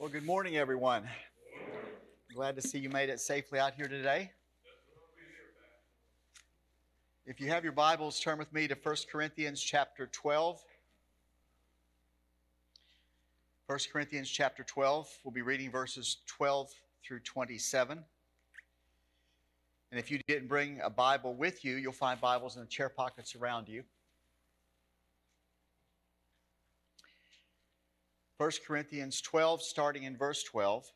Well, good morning, everyone. Glad to see you made it safely out here today. If you have your Bibles, turn with me to 1 Corinthians chapter 12. 1 Corinthians chapter 12, we'll be reading verses 12 through 27. And if you didn't bring a Bible with you, you'll find Bibles in the chair pockets around you. 1 Corinthians 12, starting in verse 12.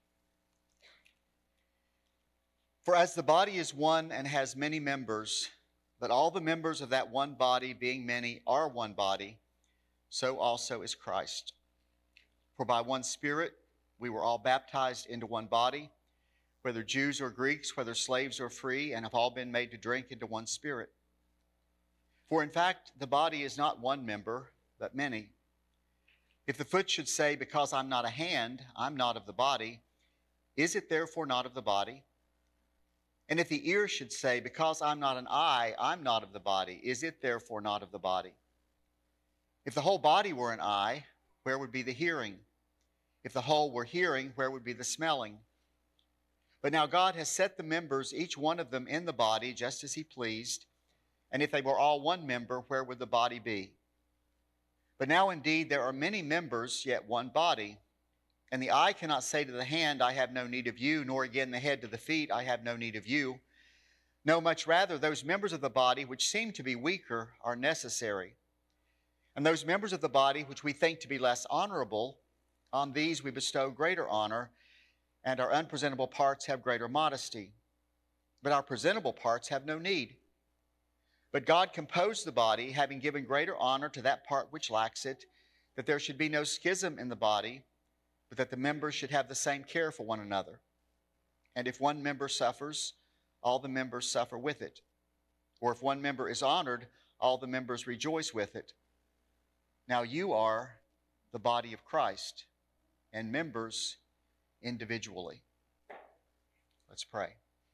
For as the body is one and has many members, but all the members of that one body, being many, are one body, so also is Christ. For by one Spirit we were all baptized into one body, whether Jews or Greeks, whether slaves or free, and have all been made to drink into one Spirit. For in fact, the body is not one member, but many. If the foot should say, because I'm not a hand, I'm not of the body, is it therefore not of the body? And if the ear should say, because I'm not an eye, I'm not of the body, is it therefore not of the body? If the whole body were an eye, where would be the hearing? If the whole were hearing, where would be the smelling? But now God has set the members, each one of them, in the body, just as he pleased. And if they were all one member, where would the body be? But now indeed there are many members, yet one body. And the eye cannot say to the hand, I have no need of you, nor again the head to the feet, I have no need of you. No, much rather, those members of the body which seem to be weaker are necessary. And those members of the body which we think to be less honorable, on these we bestow greater honor, and our unpresentable parts have greater modesty. But our presentable parts have no need. But God composed the body, having given greater honor to that part which lacks it, that there should be no schism in the body, but that the members should have the same care for one another. And if one member suffers, all the members suffer with it. Or if one member is honored, all the members rejoice with it. Now you are the body of Christ, and members individually. Let's pray.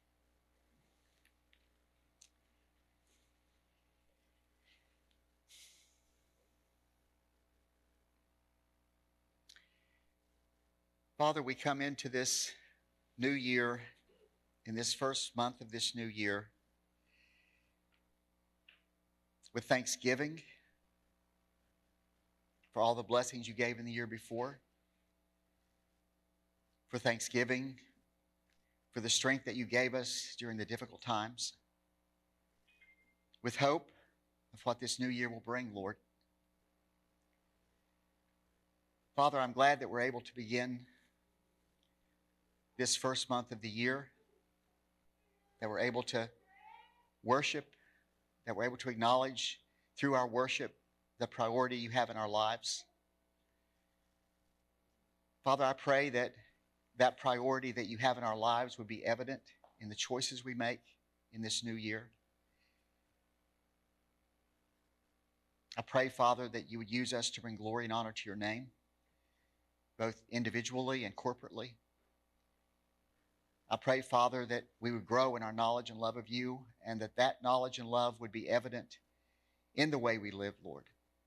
Father, we come into this new year, in this first month of this new year, with thanksgiving for all the blessings you gave in the year before, for thanksgiving for the strength that you gave us during the difficult times, with hope of what this new year will bring, Lord. Father, I'm glad that we're able to begin this first month of the year, that we're able to worship, that we're able to acknowledge through our worship the priority you have in our lives. Father, I pray that that priority that you have in our lives would be evident in the choices we make in this new year. I pray, Father, that you would use us to bring glory and honor to your name, both individually and corporately. I pray, Father, that we would grow in our knowledge and love of you, and that that knowledge and love would be evident in the way we live, Lord.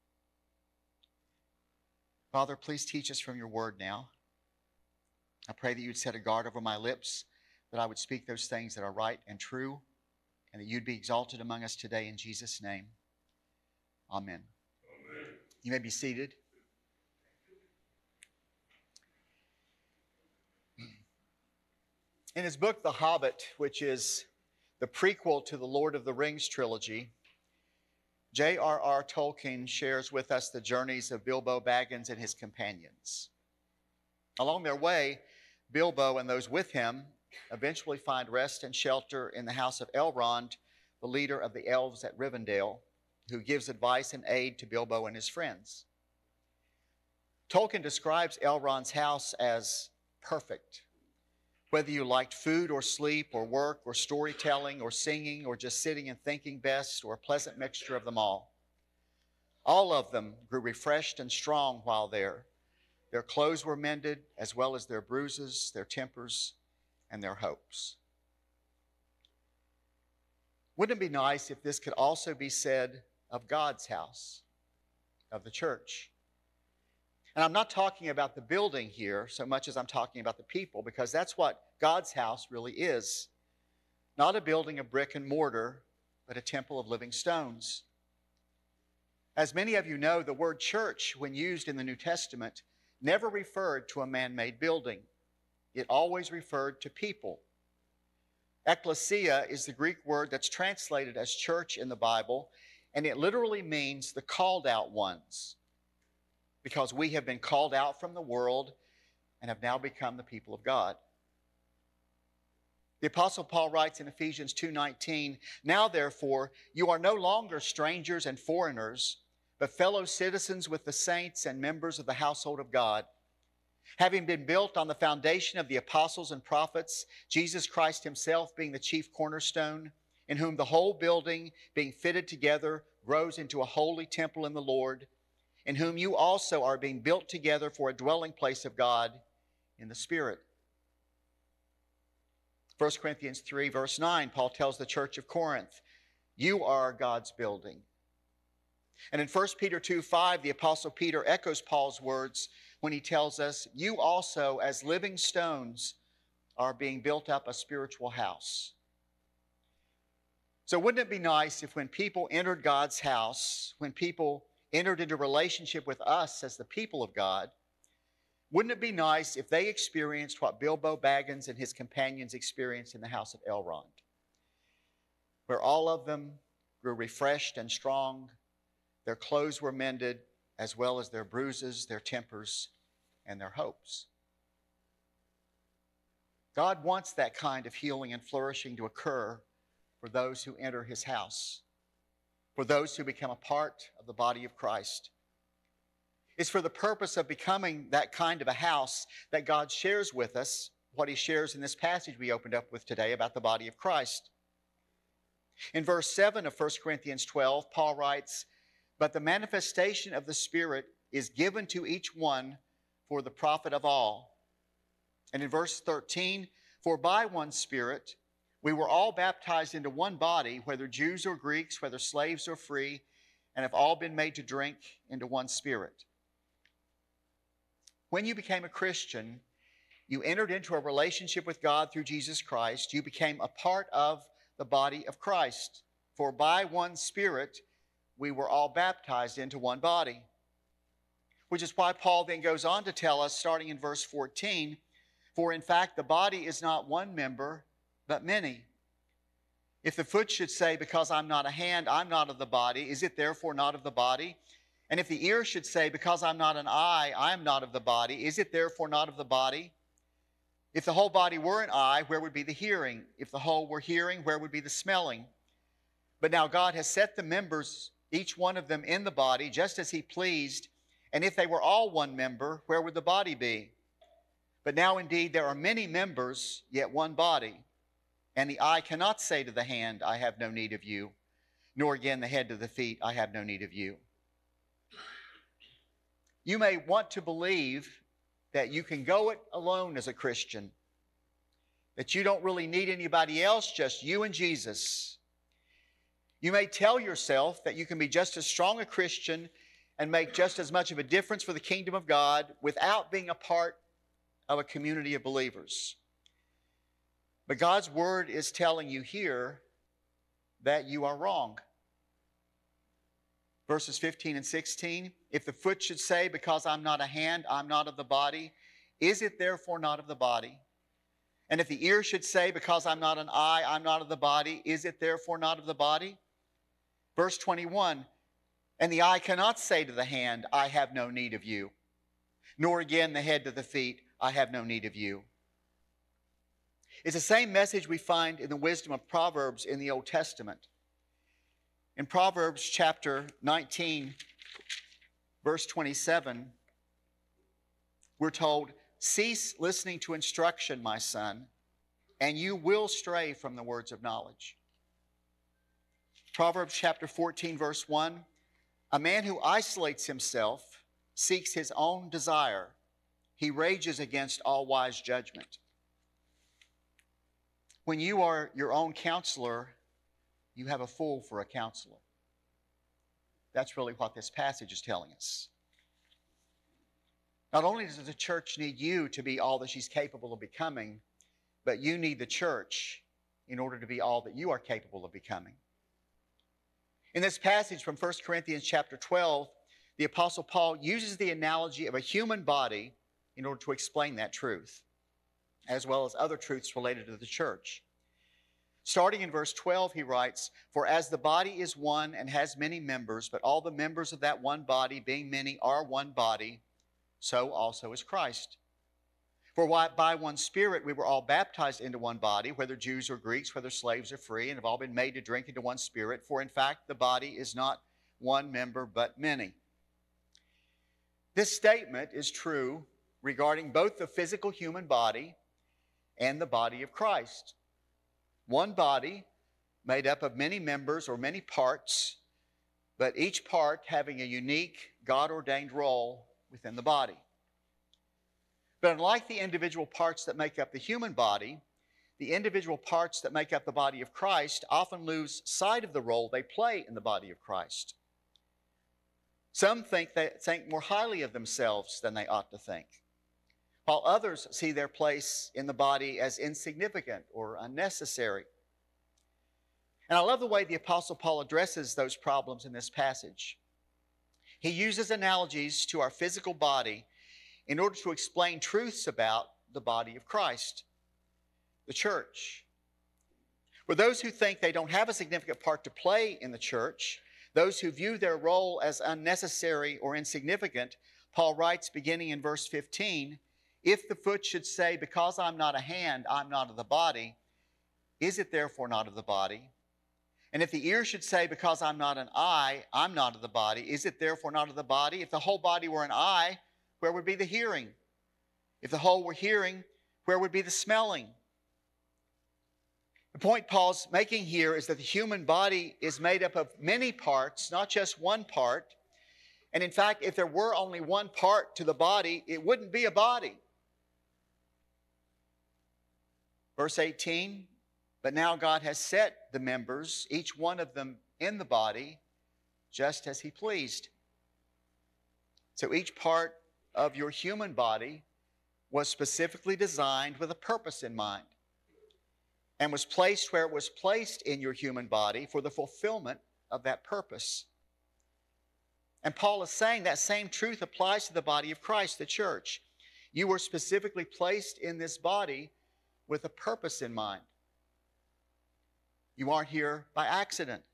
Father, please teach us from your word now. I pray that you would set a guard over my lips, that I would speak those things that are right and true, and that you'd be exalted among us today in Jesus' name. Amen. Amen. You may be seated. In his book, The Hobbit, which is the prequel to the Lord of the Rings trilogy, J.R.R. Tolkien shares with us the journeys of Bilbo Baggins and his companions. Along their way, Bilbo and those with him eventually find rest and shelter in the house of Elrond, the leader of the elves at Rivendell, who gives advice and aid to Bilbo and his friends. Tolkien describes Elrond's house as perfect. Whether you liked food or sleep or work or storytelling or singing or just sitting and thinking best, or a pleasant mixture of them all. All of them grew refreshed and strong while there. Their clothes were mended, as well as their bruises, their tempers, and their hopes. Wouldn't it be nice if this could also be said of God's house, of the church? And I'm not talking about the building here so much as I'm talking about the people, because that's what God's house really is. Not a building of brick and mortar, but a temple of living stones. As many of you know, the word church, when used in the New Testament, never referred to a man-made building. It always referred to people. Ecclesia is the Greek word that's translated as church in the Bible, and it literally means the called out ones, because we have been called out from the world and have now become the people of God. The Apostle Paul writes in Ephesians 2:19, "Now therefore you are no longer strangers and foreigners, but fellow citizens with the saints and members of the household of God, having been built on the foundation of the apostles and prophets, Jesus Christ himself being the chief cornerstone, in whom the whole building, being fitted together, grows into a holy temple in the Lord, in whom you also are being built together for a dwelling place of God in the Spirit." 1 Corinthians 3, verse 9, Paul tells the church of Corinth, "You are God's building." And in 1 Peter 2:5, the Apostle Peter echoes Paul's words when he tells us, "You also, as living stones, are being built up a spiritual house." So wouldn't it be nice if when people entered God's house, when people entered into relationship with us as the people of God, wouldn't it be nice if they experienced what Bilbo Baggins and his companions experienced in the house of Elrond, where all of them grew refreshed and strong, their clothes were mended, as well as their bruises, their tempers, and their hopes? God wants that kind of healing and flourishing to occur for those who enter his house, for those who become a part of the body of Christ. It's for the purpose of becoming that kind of a house that God shares with us what he shares in this passage we opened up with today about the body of Christ. In verse 7 of 1 Corinthians 12, Paul writes, "But the manifestation of the Spirit is given to each one for the profit of all." And in verse 13, "For by one Spirit we were all baptized into one body, whether Jews or Greeks, whether slaves or free, and have all been made to drink into one Spirit." When you became a Christian, you entered into a relationship with God through Jesus Christ. You became a part of the body of Christ. For by one Spirit, we were all baptized into one body. Which is why Paul then goes on to tell us, starting in verse 14, "For in fact, the body is not one member, but many. If the foot should say, 'Because I'm not a hand, I'm not of the body,' is it therefore not of the body? And if the ear should say, 'Because I'm not an eye, I am not of the body,' is it therefore not of the body? If the whole body were an eye, where would be the hearing? If the whole were hearing, where would be the smelling? But now God has set the members, each one of them, in the body, just as he pleased. And if they were all one member, where would the body be? But now indeed there are many members, yet one body. And the eye cannot say to the hand, 'I have no need of you,' nor again the head to the feet, 'I have no need of you.'" You may want to believe that you can go it alone as a Christian, that you don't really need anybody else, just you and Jesus. You may tell yourself that you can be just as strong a Christian and make just as much of a difference for the kingdom of God without being a part of a community of believers. But God's word is telling you here that you are wrong. Verses 15 and 16, "If the foot should say, 'Because I'm not a hand, I'm not of the body,' is it therefore not of the body? And if the ear should say, 'Because I'm not an eye, I'm not of the body,' is it therefore not of the body?" Verse 21, "And the eye cannot say to the hand, 'I have no need of you,' nor again the head to the feet, 'I have no need of you.'" It's the same message we find in the wisdom of Proverbs in the Old Testament. In Proverbs chapter 19, verse 27, we're told, "Cease listening to instruction, my son, and you will stray from the words of knowledge." Proverbs chapter 14, verse 1, "A man who isolates himself seeks his own desire. He rages against all wise judgment." When you are your own counselor, you have a fool for a counselor. That's really what this passage is telling us. Not only does the church need you to be all that she's capable of becoming, but you need the church in order to be all that you are capable of becoming. In this passage from 1 Corinthians chapter 12, the Apostle Paul uses the analogy of a human body in order to explain that truth, as well as other truths related to the church. Starting in verse 12, he writes, "For as the body is one and has many members, but all the members of that one body, being many, are one body, so also is Christ. For by one Spirit we were all baptized into one body, whether Jews or Greeks, whether slaves or free, and have all been made to drink into one Spirit. For in fact, the body is not one member, but many." This statement is true regarding both the physical human body and the body of Christ. One body made up of many members or many parts, but each part having a unique God-ordained role within the body. But unlike the individual parts that make up the human body, the individual parts that make up the body of Christ often lose sight of the role they play in the body of Christ. Some think more highly of themselves than they ought to think, while others see their place in the body as insignificant or unnecessary. And I love the way the Apostle Paul addresses those problems in this passage. He uses analogies to our physical body in order to explain truths about the body of Christ, the church. For those who think they don't have a significant part to play in the church, those who view their role as unnecessary or insignificant, Paul writes beginning in verse 15, "If the foot should say, 'Because I'm not a hand, I'm not of the body,' is it therefore not of the body? And if the ear should say, 'Because I'm not an eye, I'm not of the body,' is it therefore not of the body? If the whole body were an eye, where would be the hearing? If the whole were hearing, where would be the smelling?" The point Paul's making here is that the human body is made up of many parts, not just one part. And in fact, if there were only one part to the body, it wouldn't be a body. Verse 18, "But now God has set the members, each one of them in the body, just as he pleased." So each part of your human body was specifically designed with a purpose in mind and was placed where it was placed in your human body for the fulfillment of that purpose. And Paul is saying that same truth applies to the body of Christ, the church. You were specifically placed in this body with a purpose in mind. You aren't here by accident.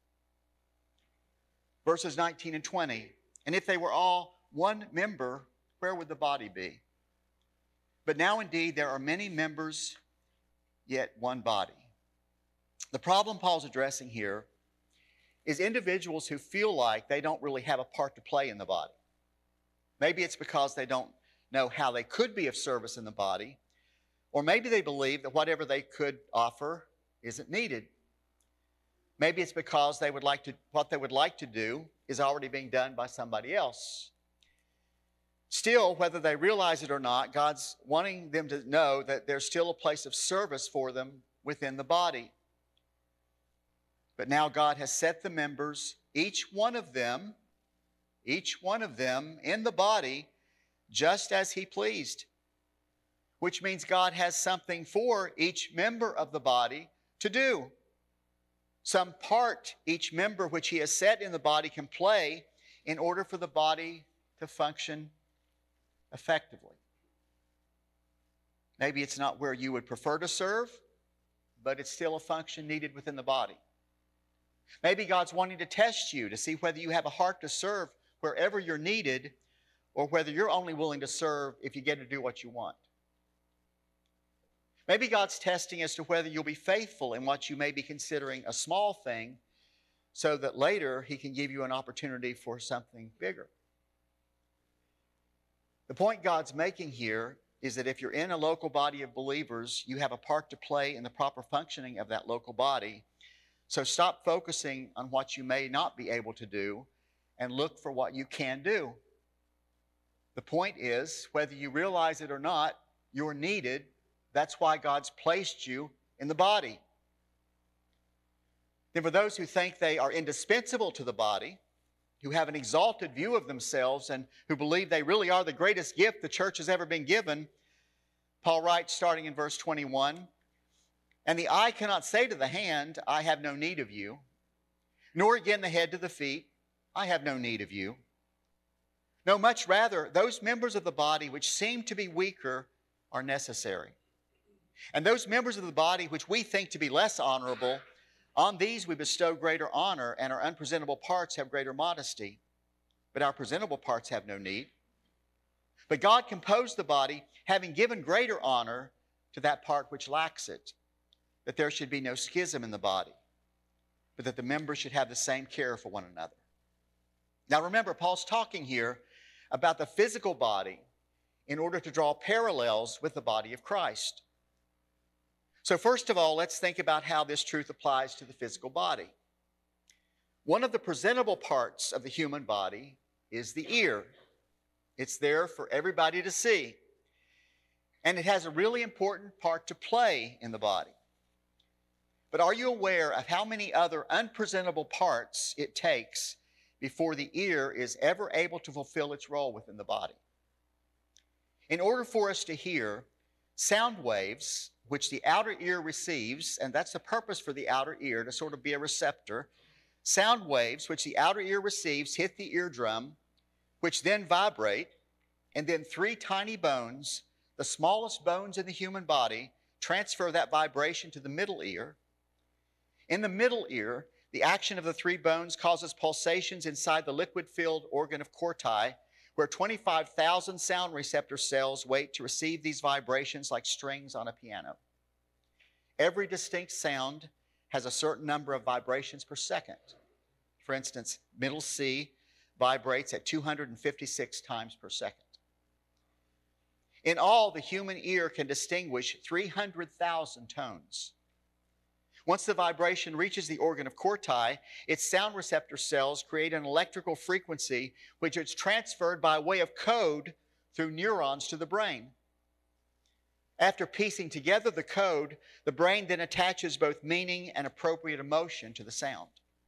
Verses 19 and 20, "And if they were all one member, where would the body be? But now indeed there are many members, yet one body." The problem Paul's addressing here is individuals who feel like they don't really have a part to play in the body. Maybe it's because they don't know how they could be of service in the body, or maybe they believe that whatever they could offer isn't needed. Maybe it's because what they would like to do is already being done by somebody else. Still, whether they realize it or not, God's wanting them to know that there's still a place of service for them within the body. But now God has set the members, each one of them in the body, just as he pleased. Which means God has something for each member of the body to do. Some part each member which he has set in the body can play in order for the body to function effectively. Maybe it's not where you would prefer to serve, but it's still a function needed within the body. Maybe God's wanting to test you to see whether you have a heart to serve wherever you're needed, or whether you're only willing to serve if you get to do what you want. Maybe God's testing as to whether you'll be faithful in what you may be considering a small thing, so that later he can give you an opportunity for something bigger. The point God's making here is that if you're in a local body of believers, you have a part to play in the proper functioning of that local body. So stop focusing on what you may not be able to do and look for what you can do. The point is, whether you realize it or not, you're needed. That's why God's placed you in the body. Then for those who think they are indispensable to the body, who have an exalted view of themselves and who believe they really are the greatest gift the church has ever been given, Paul writes, starting in verse 21, "And the eye cannot say to the hand, I have no need of you, nor again the head to the feet, I have no need of you. No, much rather, those members of the body which seem to be weaker are necessary. And those members of the body which we think to be less honorable, on these we bestow greater honor, and our unpresentable parts have greater modesty. But our presentable parts have no need. But God composed the body, having given greater honor to that part which lacks it, that there should be no schism in the body, but that the members should have the same care for one another." Now remember, Paul's talking here about the physical body in order to draw parallels with the body of Christ. So first of all, let's think about how this truth applies to the physical body. One of the presentable parts of the human body is the ear. It's there for everybody to see. And it has a really important part to play in the body. But are you aware of how many other unpresentable parts it takes before the ear is ever able to fulfill its role within the body? In order for us to hear, sound waves, which the outer ear receives, and that's the purpose for the outer ear, to sort of be a receptor, sound waves, which the outer ear receives, hit the eardrum, which then vibrate, and then three tiny bones, the smallest bones in the human body, transfer that vibration to the middle ear. In the middle ear, the action of the three bones causes pulsations inside the liquid-filled organ of Corti, where 25,000 sound receptor cells wait to receive these vibrations like strings on a piano. Every distinct sound has a certain number of vibrations per second. For instance, middle C vibrates at 256 times per second. In all, the human ear can distinguish 300,000 tones. Once the vibration reaches the organ of Corti, its sound receptor cells create an electrical frequency which is transferred by way of code through neurons to the brain. After piecing together the code, the brain then attaches both meaning and appropriate emotion to the sound.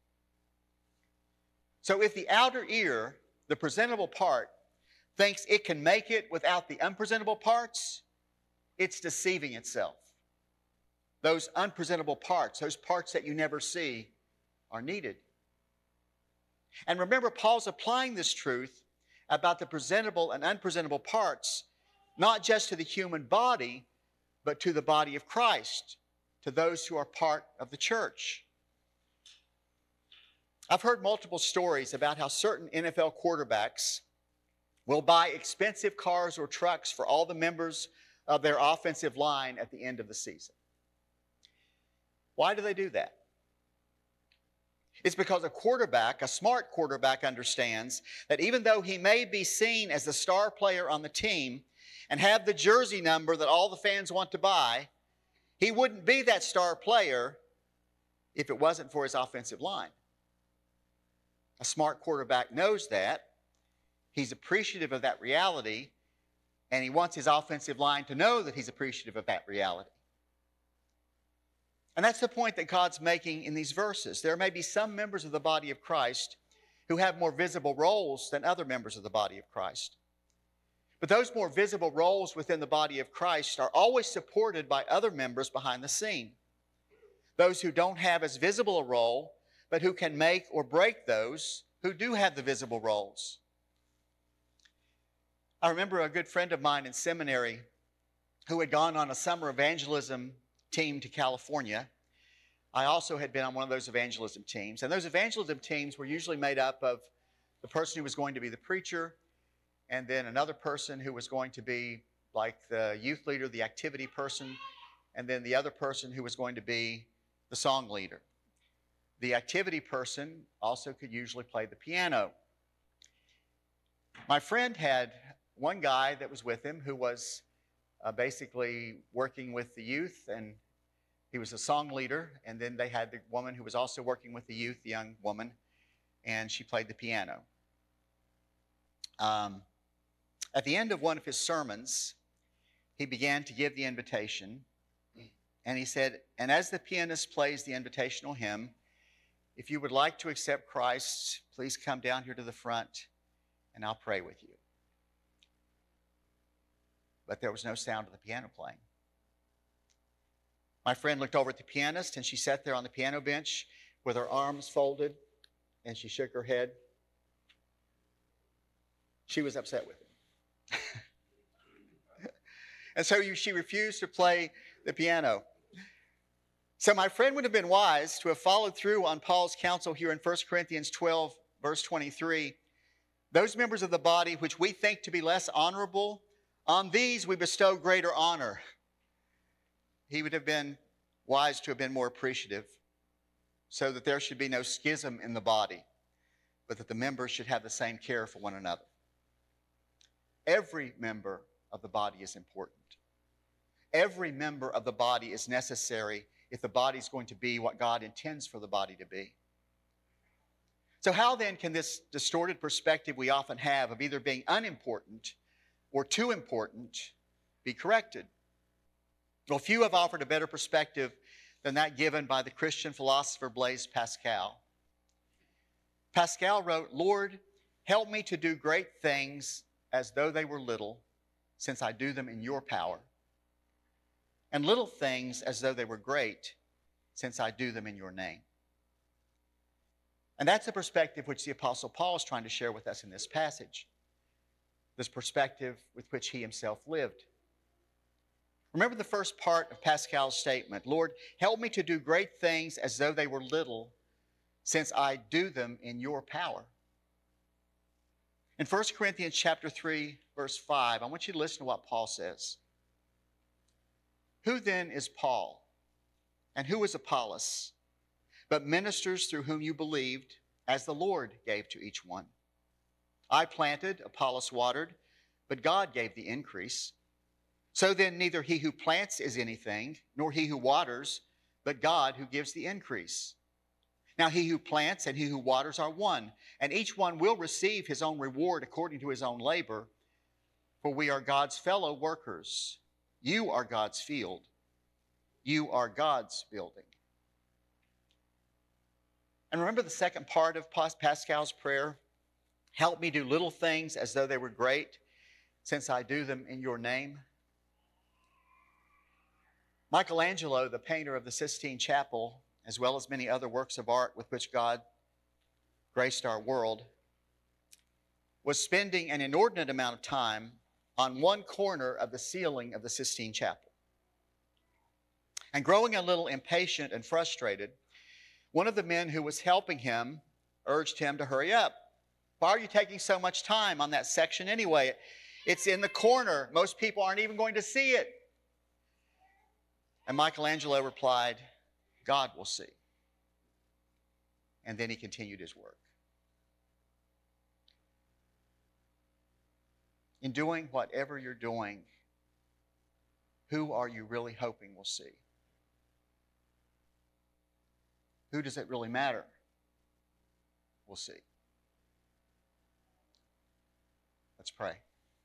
So if the outer ear, the presentable part, thinks it can make it without the unpresentable parts, it's deceiving itself. Those unpresentable parts, those parts that you never see, are needed. And remember, Paul's applying this truth about the presentable and unpresentable parts, not just to the human body, but to the body of Christ, to those who are part of the church. I've heard multiple stories about how certain NFL quarterbacks will buy expensive cars or trucks for all the members of their offensive line at the end of the season. Why do they do that? It's because a quarterback, a smart quarterback, understands that even though he may be seen as the star player on the team and have the jersey number that all the fans want to buy, he wouldn't be that star player if it wasn't for his offensive line. A smart quarterback knows that. He's appreciative of that reality, and he wants his offensive line to know that he's appreciative of that reality. And that's the point that God's making in these verses. There may be some members of the body of Christ who have more visible roles than other members of the body of Christ. But those more visible roles within the body of Christ are always supported by other members behind the scene. Those who don't have as visible a role, but who can make or break those who do have the visible roles. I remember a good friend of mine in seminary who had gone on a summer evangelism team to California. I also had been on one of those evangelism teams. And those evangelism teams were usually made up of the person who was going to be the preacher, and then another person who was going to be like the youth leader, the activity person, and then the other person who was going to be the song leader. The activity person also could usually play the piano. My friend had one guy that was with him who was basically working with the youth, and he was a song leader. And then they had the woman who was also working with the youth, the young woman, and she played the piano. At the end of one of his sermons, he began to give the invitation, and he said, "And as the pianist plays the invitational hymn, If you would like to accept Christ, please come down here to the front and I'll pray with you. But there was no sound of the piano playing. My friend looked over at the pianist and she sat there on the piano bench with her arms folded and she shook her head. She was upset with him. And so she refused to play the piano. So my friend would have been wise to have followed through on Paul's counsel here in 1 Corinthians 12, verse 23. Those members of the body which we think to be less honorable, on these we bestow greater honor. He would have been wise to have been more appreciative so that there should be no schism in the body, but that the members should have the same care for one another. Every member of the body is important. Every member of the body is necessary if the body is going to be what God intends for the body to be. So how then can this distorted perspective we often have of either being unimportant or too important be corrected? Well, few have offered a better perspective than that given by the Christian philosopher Blaise Pascal. Pascal wrote, "Lord, help me to do great things as though they were little, since I do them in your power, and little things as though they were great, since I do them in your name." And that's the perspective which the Apostle Paul is trying to share with us in this passage, this perspective with which he himself lived. Remember the first part of Pascal's statement, "Lord, help me to do great things as though they were little, since I do them in your power." In 1 Corinthians chapter 3, verse 5, I want you to listen to what Paul says. "Who then is Paul? And who is Apollos? But ministers through whom you believed, as the Lord gave to each one. I planted, Apollos watered, but God gave the increase. So then neither he who plants is anything, nor he who waters, but God who gives the increase. Now he who plants and he who waters are one, and each one will receive his own reward according to his own labor. For we are God's fellow workers. You are God's field. You are God's building." And remember the second part of Pascal's prayer? "Help me do little things as though they were great, since I do them in your name." Michelangelo, the painter of the Sistine Chapel, as well as many other works of art with which God graced our world, was spending an inordinate amount of time on one corner of the ceiling of the Sistine Chapel. And growing a little impatient and frustrated, one of the men who was helping him urged him to hurry up. "Why are you taking so much time on that section anyway? It's in the corner. Most people aren't even going to see it." And Michelangelo replied, "God will see." And then he continued his work. In doing whatever you're doing, who are you really hoping will see? Who does it really matter? We'll see. Let's pray.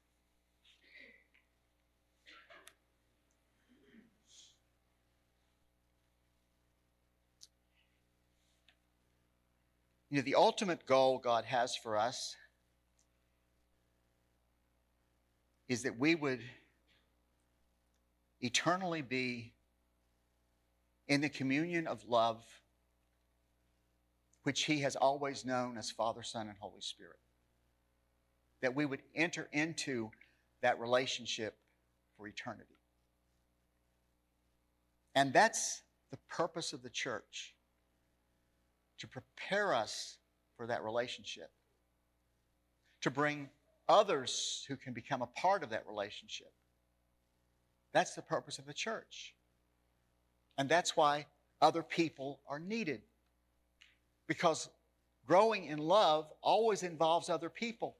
You know, the ultimate goal God has for us is that we would eternally be in the communion of love which he has always known as Father, Son, and Holy Spirit. That we would enter into that relationship for eternity. And that's the purpose of the church, to prepare us for that relationship, to bring others who can become a part of that relationship. That's the purpose of the church. And that's why other people are needed. Because growing in love always involves other people.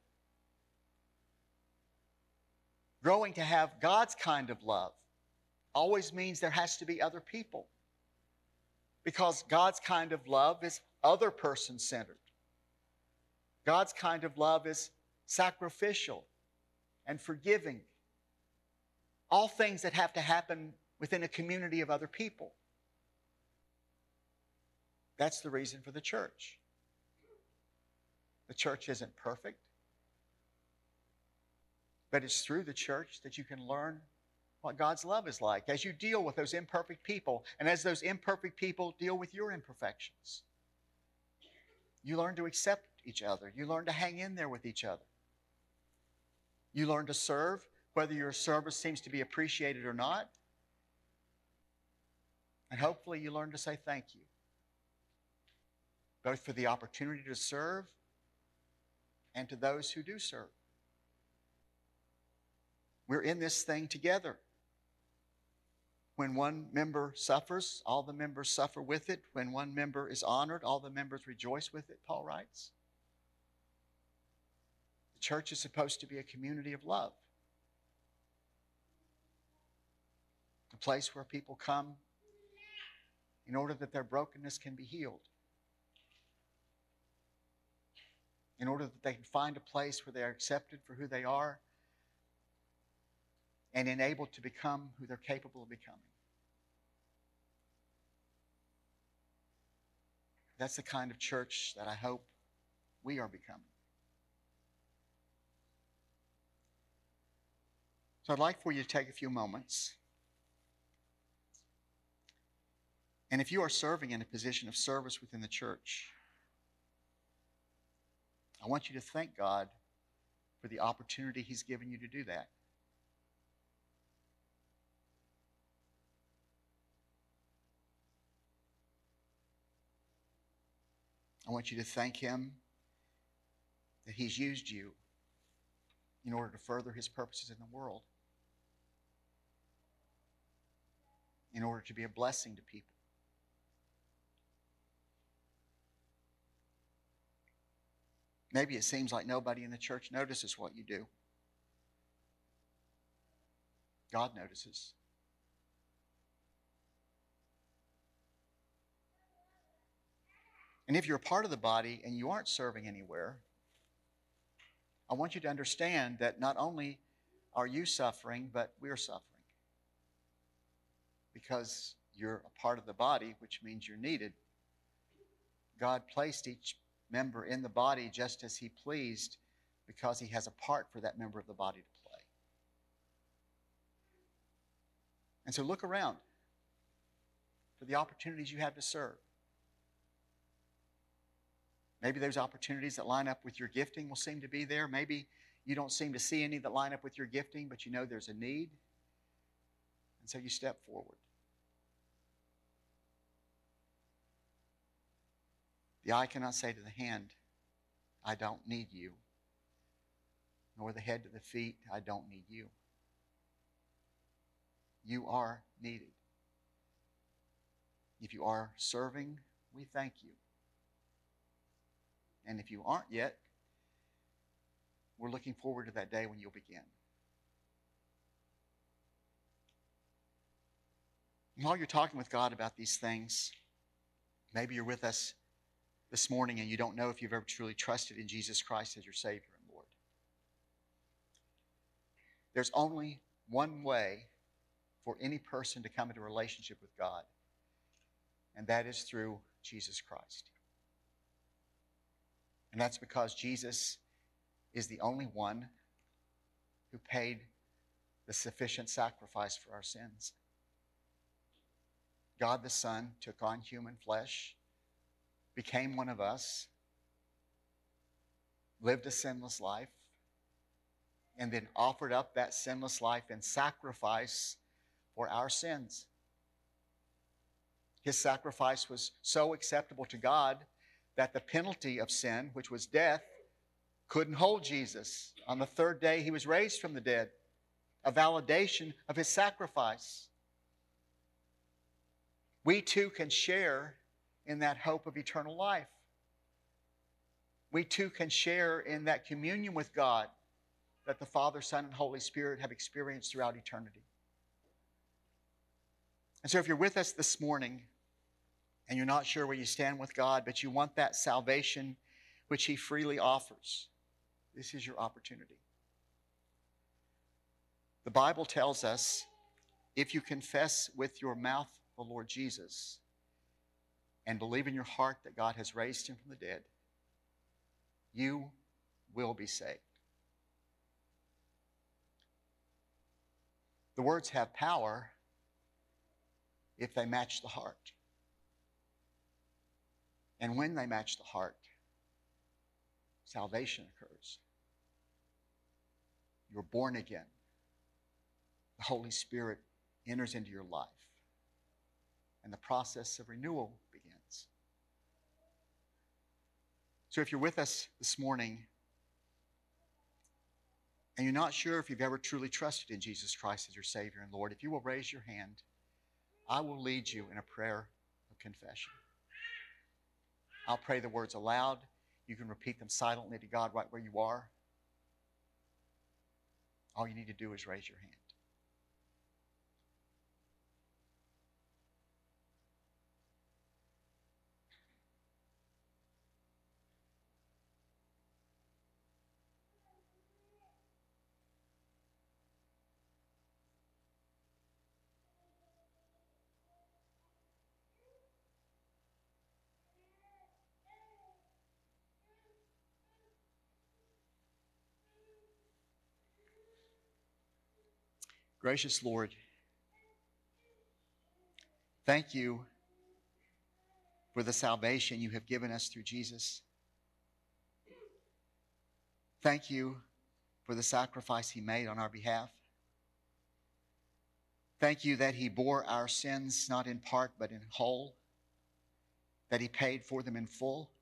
Growing to have God's kind of love always means there has to be other people. Because God's kind of love is other person-centered. God's kind of love is sacrificial and forgiving. All things that have to happen within a community of other people. That's the reason for the church. The church isn't perfect, but it's through the church that you can learn what God's love is like as you deal with those imperfect people and as those imperfect people deal with your imperfections. You learn to accept each other. You learn to hang in there with each other. You learn to serve, whether your service seems to be appreciated or not. And hopefully you learn to say thank you, both for the opportunity to serve and to those who do serve. We're in this thing together. When one member suffers, all the members suffer with it. When one member is honored, all the members rejoice with it, Paul writes. The church is supposed to be a community of love. A place where people come in order that their brokenness can be healed. In order that they can find a place where they are accepted for who they are and enabled to become who they're capable of becoming. That's the kind of church that I hope we are becoming. So I'd like for you to take a few moments. And if you are serving in a position of service within the church, I want you to thank God for the opportunity He's given you to do that. I want you to thank Him that He's used you in order to further His purposes in the world, in order to be a blessing to people. Maybe it seems like nobody in the church notices what you do. God notices. And if you're a part of the body and you aren't serving anywhere, I want you to understand that not only are you suffering, but we're suffering. Because you're a part of the body, which means you're needed. God placed each member in the body just as He pleased, because He has a part for that member of the body to play. And so look around for the opportunities you have to serve. Maybe those opportunities that line up with your gifting will seem to be there. Maybe you don't seem to see any that line up with your gifting, but you know there's a need. And so you step forward. The eye cannot say to the hand, I don't need you. Nor the head to the feet, I don't need you. You are needed. If you are serving, we thank you. And if you aren't yet, we're looking forward to that day when you'll begin. And while you're talking with God about these things, maybe you're with us this morning and you don't know if you've ever truly trusted in Jesus Christ as your Savior and Lord. There's only one way for any person to come into a relationship with God, and that is through Jesus Christ. And that's because Jesus is the only one who paid the sufficient sacrifice for our sins. God the Son took on human flesh, became one of us, lived a sinless life, and then offered up that sinless life in sacrifice for our sins. His sacrifice was so acceptable to God that the penalty of sin, which was death, couldn't hold Jesus. On the third day, He was raised from the dead, a validation of His sacrifice. We too can share in that hope of eternal life. We too can share in that communion with God that the Father, Son, and Holy Spirit have experienced throughout eternity. And so if you're with us this morning and you're not sure where you stand with God, but you want that salvation which He freely offers, this is your opportunity. The Bible tells us, if you confess with your mouth the Lord Jesus and believe in your heart that God has raised him from the dead, you will be saved. The words have power if they match the heart. And when they match the heart, salvation occurs. You're born again. The Holy Spirit enters into your life. And the process of renewal begins. So if you're with us this morning and you're not sure if you've ever truly trusted in Jesus Christ as your Savior and Lord, if you will raise your hand, I will lead you in a prayer of confession. I'll pray the words aloud. You can repeat them silently to God right where you are. All you need to do is raise your hand. Gracious Lord, thank you for the salvation you have given us through Jesus. Thank you for the sacrifice he made on our behalf. Thank you that he bore our sins not in part but in whole, that he paid for them in full,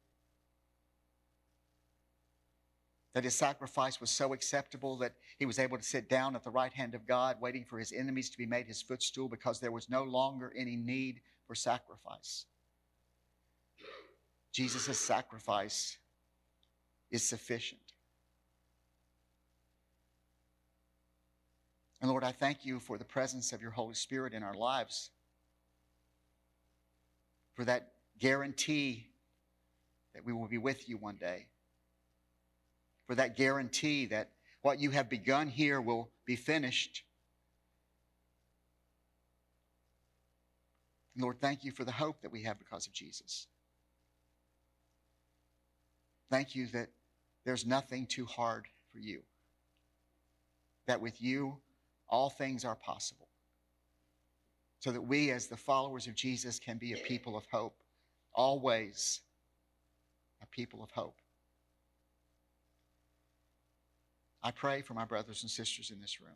that his sacrifice was so acceptable that he was able to sit down at the right hand of God, waiting for his enemies to be made his footstool because there was no longer any need for sacrifice. Jesus' sacrifice is sufficient. And Lord, I thank you for the presence of your Holy Spirit in our lives, for that guarantee that we will be with you one day, for that guarantee that what you have begun here will be finished. And Lord, thank you for the hope that we have because of Jesus. Thank you that there's nothing too hard for you, that with you all things are possible, so that we as the followers of Jesus can be a people of hope, always a people of hope. I pray for my brothers and sisters in this room.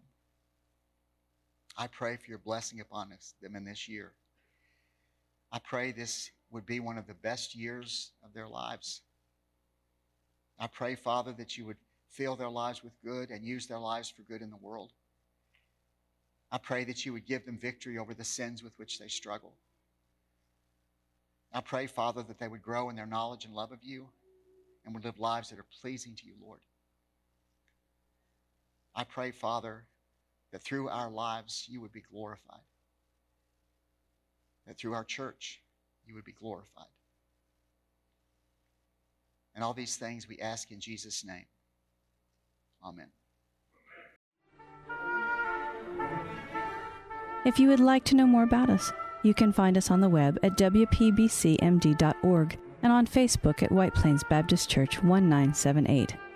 I pray for your blessing upon them in this year. I pray this would be one of the best years of their lives. I pray, Father, that you would fill their lives with good and use their lives for good in the world. I pray that you would give them victory over the sins with which they struggle. I pray, Father, that they would grow in their knowledge and love of you and would live lives that are pleasing to you, Lord. I pray, Father, that through our lives you would be glorified, that through our church you would be glorified. And all these things we ask in Jesus' name. Amen. If you would like to know more about us, you can find us on the web at wpbcmd.org and on Facebook at White Plains Baptist Church 1978.